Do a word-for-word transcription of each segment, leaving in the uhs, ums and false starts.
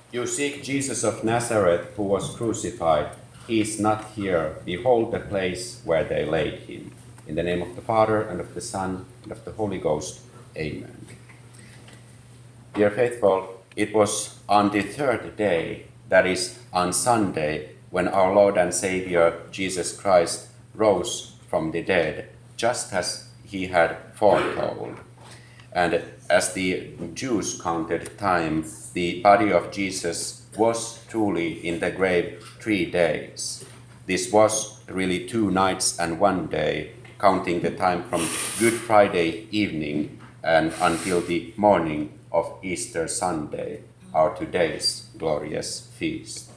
You seek Jesus of Nazareth, who was crucified. He is not here. Behold the place where they laid him. In the name of the Father, and of the Son, and of the Holy Ghost. Amen. Dear faithful, it was on the third day, that is, on Sunday, when our Lord and Savior Jesus Christ rose from the dead, just as he had foretold. And as the Jews counted time, the body of Jesus was truly in the grave three days. This was really two nights and one day, counting the time from Good Friday evening and until the morning of Easter Sunday, our today's glorious feast.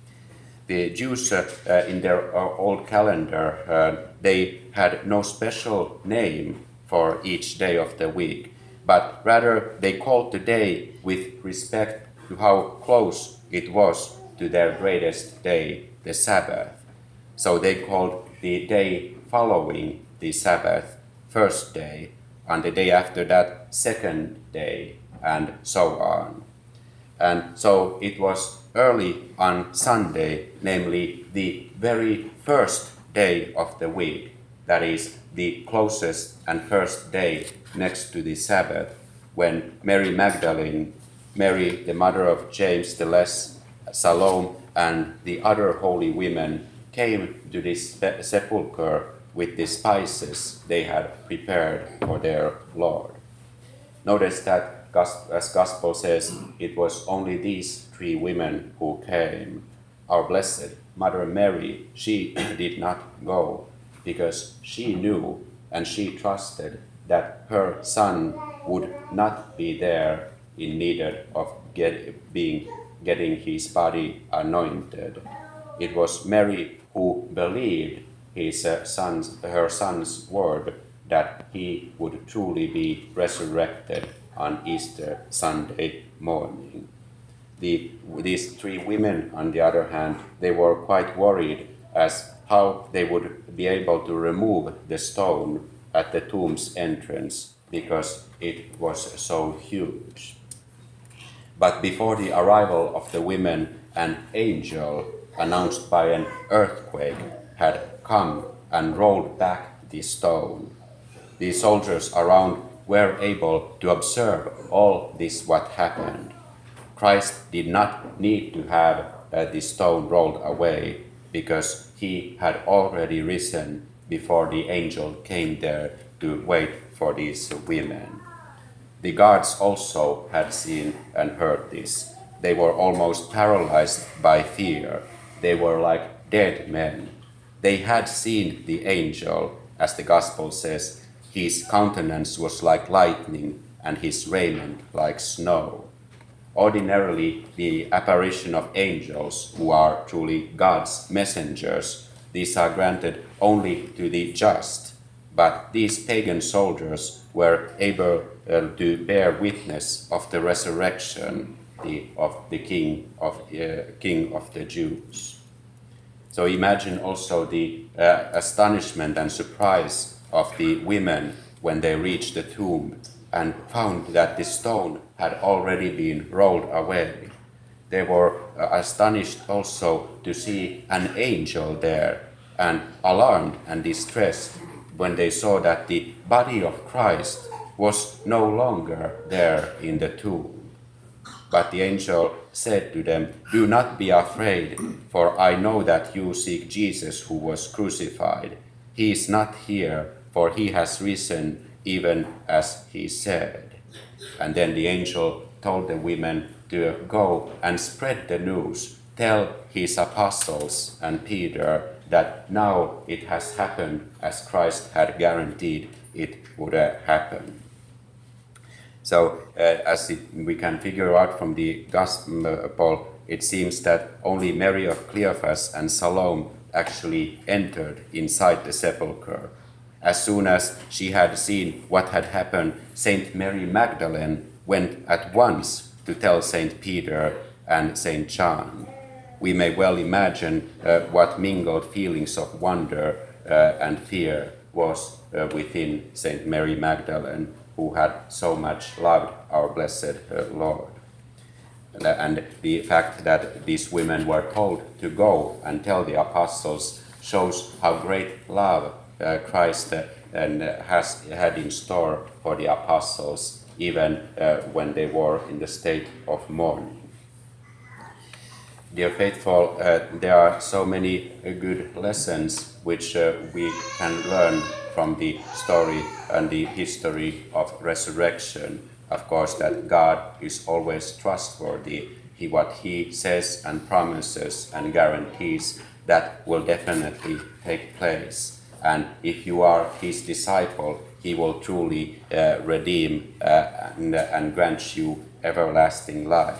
The Jews, uh, uh, in their uh, old calendar, uh, they had no special name for each day of the week, but rather they called the day with respect to how close it was to their greatest day, the Sabbath. So they called the day following the Sabbath first day, and the day after that second day, and so on. And so it was early on Sunday, namely the very first day of the week, that is the closest and first day next to the Sabbath, when Mary Magdalene, Mary, the mother of James the Less, Salome, and the other holy women came to this sepulchre with the spices they had prepared for their Lord. Notice that, as Gospel says, it was only these three women who came. Our Blessed Mother Mary, she did not go because she knew and she trusted that her son would not be there in need of get, being, getting his body anointed. It was Mary who believed his uh, son's, her son's word that he would truly be resurrected on Easter Sunday morning. The, these three women, on the other hand, they were quite worried as how they would be able to remove the stone at the tomb's entrance because it was so huge. But before the arrival of the women, an angel, announced by an earthquake, had come and rolled back the stone. The soldiers around were able to observe all this what happened. Christ did not need to have uh, the stone rolled away because he had already risen before the angel came there to wait for these women. The guards also had seen and heard this. They were almost paralyzed by fear. They were like dead men. They had seen the angel, as the Gospel says. His countenance was like lightning, and his raiment like snow. Ordinarily, the apparition of angels, who are truly God's messengers, these are granted only to the just. But these pagan soldiers were able uh, to bear witness of the resurrection the, of the King of, uh, King of the Jews. So imagine also the uh, astonishment and surprise of the women when they reached the tomb and found that the stone had already been rolled away. They were uh, astonished also to see an angel there, and alarmed and distressed when they saw that the body of Christ was no longer there in the tomb. But the angel said to them, "Do not be afraid, for I know that you seek Jesus who was crucified. He is not here, for he has risen, even as he said." And then the angel told the women to go and spread the news, tell his apostles and Peter that now it has happened as Christ had guaranteed it would uh, happen. So, uh, as it, we can figure out from the Gospel, it seems that only Mary of Cleophas and Salome actually entered inside the sepulchre. As soon as she had seen what had happened, Saint Mary Magdalene went at once to tell Saint Peter and Saint John. We may well imagine uh, what mingled feelings of wonder uh, and fear was uh, within Saint Mary Magdalene, who had so much loved our blessed uh, Lord. And the fact that these women were told to go and tell the apostles shows how great love uh, Christ uh, and uh, has had in store for the apostles, even uh, when they were in the state of mourning. Dear faithful, uh, there are so many uh, good lessons which uh, we can learn from the story and the history of resurrection. Of course, that God is always trustworthy. He, what He says and promises and guarantees, that will definitely take place. And if you are His disciple, He will truly uh, redeem uh, and, and grant you everlasting life.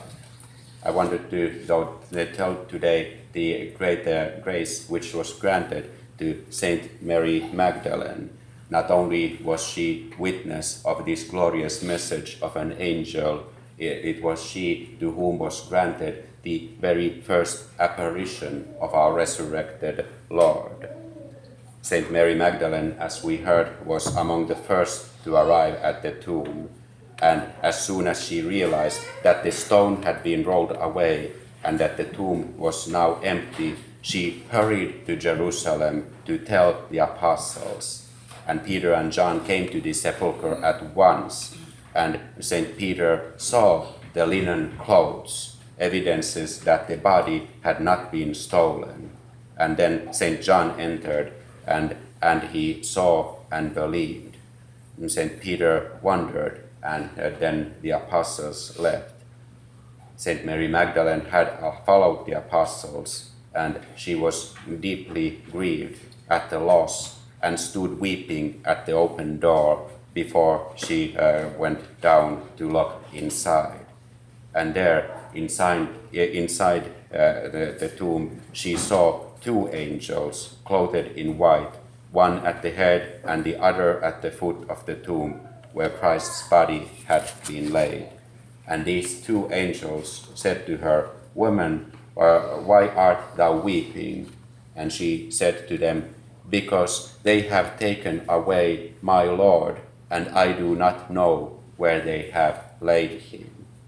I wanted to though, tell today the great uh, grace which was granted to Saint Mary Magdalene. Not only was she witness of this glorious message of an angel, it, it was she to whom was granted the very first apparition of our resurrected Lord. Saint Mary Magdalene, as we heard, was among the first to arrive at the tomb. And as soon as she realized that the stone had been rolled away and that the tomb was now empty, she hurried to Jerusalem to tell the apostles. And Peter and John came to the sepulchre at once, and Saint Peter saw the linen clothes, evidences that the body had not been stolen. And then Saint John entered, and, and he saw and believed. And Saint Peter wondered, and uh, then the apostles left. Saint Mary Magdalene had uh, followed the apostles, and she was deeply grieved at the loss and stood weeping at the open door before she uh, went down to look inside. And there, inside, inside uh, the, the tomb, she saw two angels clothed in white, one at the head and the other at the foot of the tomb, where Christ's body had been laid. And these two angels said to her, "Woman, uh, why art thou weeping?" And she said to them, "Because they have taken away my Lord, and I do not know where they have laid him."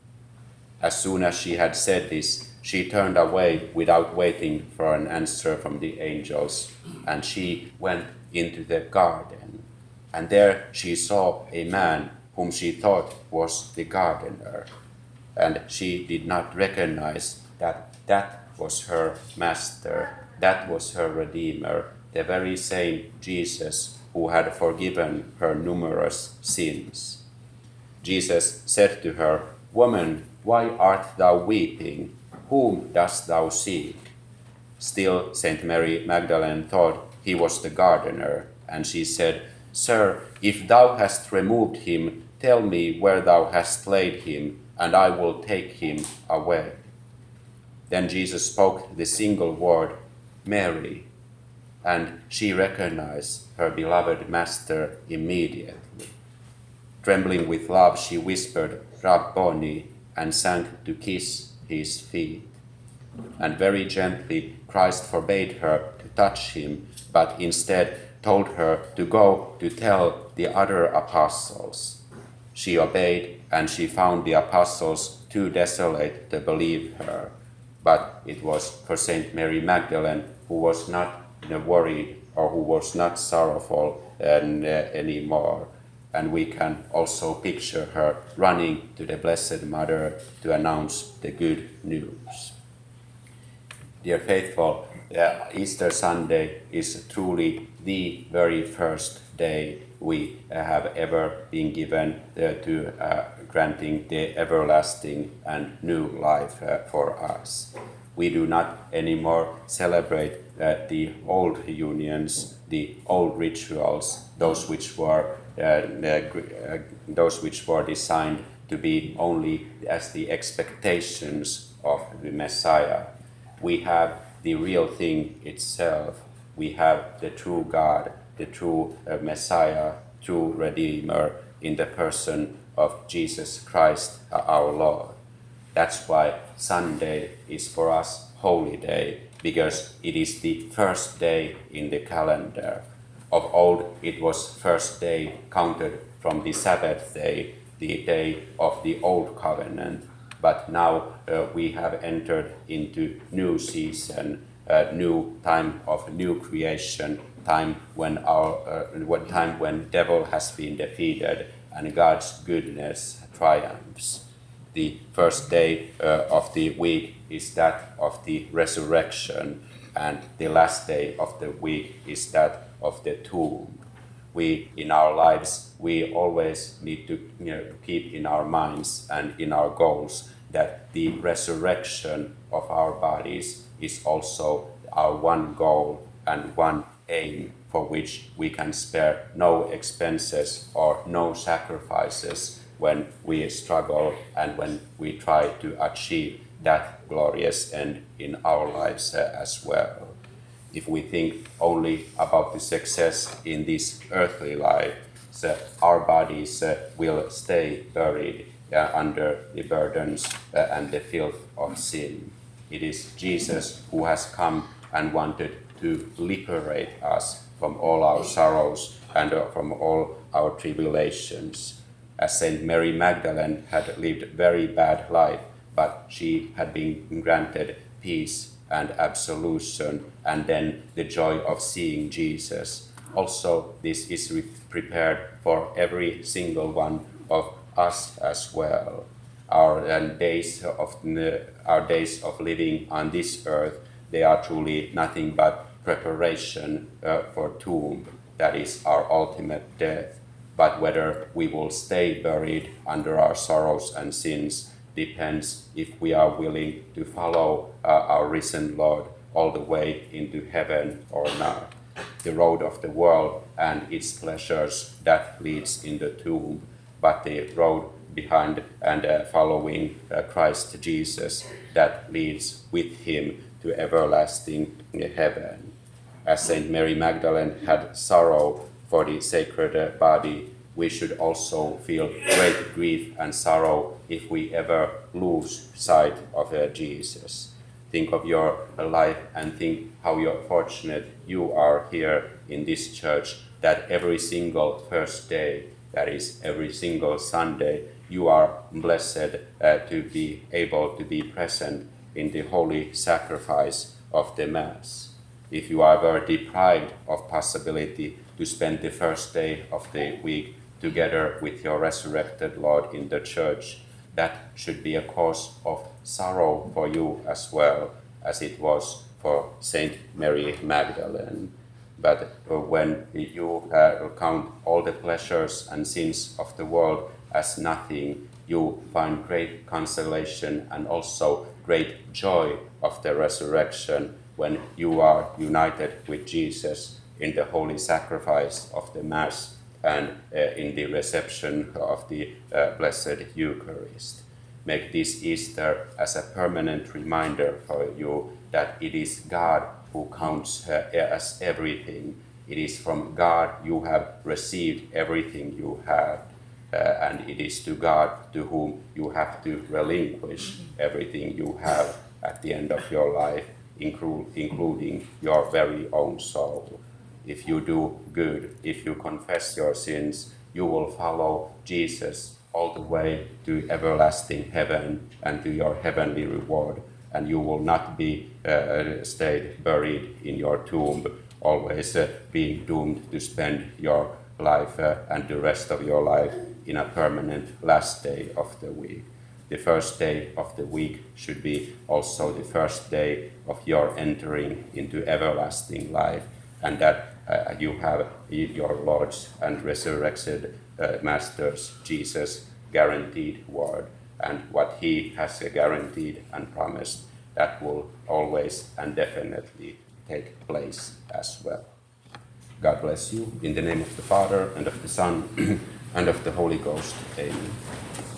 As soon as she had said this, she turned away without waiting for an answer from the angels, and she went into the garden. And there she saw a man whom she thought was the gardener. And she did not recognize that that was her master, that was her Redeemer, the very same Jesus who had forgiven her numerous sins. Jesus said to her, "Woman, why art thou weeping? Whom dost thou seek?" Still, Saint Mary Magdalene thought he was the gardener, and she said, "Sir, if thou hast removed him, tell me where thou hast laid him, and I will take him away." Then Jesus spoke the single word, "Mary," and she recognized her beloved master immediately. Trembling with love, she whispered, "Rabboni," and sank to kiss his feet. And very gently, Christ forbade her to touch him, but instead told her to go to tell the other apostles. She obeyed, and she found the apostles too desolate to believe her. But it was for Saint Mary Magdalene, who was not worried or who was not sorrowful and, uh, anymore. And we can also picture her running to the Blessed Mother to announce the good news. Dear faithful, uh, Easter Sunday is truly the very first day we uh, have ever been given uh, to uh, granting the everlasting and new life uh, for us. We do not anymore celebrate uh, the old unions, the old rituals, those which were uh, uh, those which were designed to be only as the expectations of the Messiah. We have the real thing itself. We have the true God, the true uh, Messiah, true Redeemer in the person of Jesus Christ, uh, our Lord. That's why Sunday is for us holy day, because it is the first day in the calendar. Of old, it was first day counted from the Sabbath day, the day of the Old Covenant. but now uh, we have entered into new season, uh, new time of new creation, time when our uh, what time when devil has been defeated and God's goodness triumphs. The first day uh, of the week is that of the resurrection, and the last day of the week is that of the tomb. We, in our lives, we always need to you know, keep in our minds and in our goals that the resurrection of our bodies is also our one goal and one aim for which we can spare no expenses or no sacrifices when we struggle and when we try to achieve that glorious end in our lives uh, as well. If we think only about the success in this earthly life, so our bodies uh, will stay buried uh, under the burdens uh, and the filth of sin. It is Jesus who has come and wanted to liberate us from all our sorrows and uh, from all our tribulations. As Saint Mary Magdalene had lived very bad life, but she had been granted peace and absolution, and then the joy of seeing Jesus. Also, this is re- prepared for every single one of us as well. Our uh, days of uh, our days of living on this earth, they are truly nothing but preparation uh, for tomb, that is our ultimate death. But whether we will stay buried under our sorrows and sins depends if we are willing to follow uh, our risen Lord all the way into heaven or not. The road of the world and its pleasures, that leads in the tomb, but the road behind and uh, following uh, Christ Jesus, that leads with him to everlasting heaven. As Saint Mary Magdalene had sorrow for the sacred uh, body, we should also feel great grief and sorrow if we ever lose sight of uh, Jesus. Think of your uh, life and think how you're fortunate you are here in this church, that every single first day, that is every single Sunday, you are blessed uh, to be able to be present in the holy sacrifice of the Mass. If you are ever deprived of possibility to spend the first day of the week together with your resurrected Lord in the church, that should be a cause of sorrow for you as well, as it was for Saint Mary Magdalene. But when you uh, count all the pleasures and sins of the world as nothing, you find great consolation and also great joy of the resurrection when you are united with Jesus in the holy sacrifice of the Mass and uh, in the reception of the uh, Blessed Eucharist. Make this Easter as a permanent reminder for you that it is God who counts uh, as everything. It is from God you have received everything you have, uh, and it is to God to whom you have to relinquish everything you have at the end of your life, inclu- including your very own soul. If you do good, if you confess your sins, you will follow Jesus all the way to everlasting heaven and to your heavenly reward, and you will not be uh, stayed buried in your tomb, always uh, being doomed to spend your life uh, and the rest of your life in a permanent last day of the week. The first day of the week should be also the first day of your entering into everlasting life, and that uh, you have your Lord's and resurrected uh, Master's Jesus guaranteed word, and what he has guaranteed and promised, that will always and definitely take place as well. God bless you. In the name of the Father, and of the Son, and of the Holy Ghost. Amen.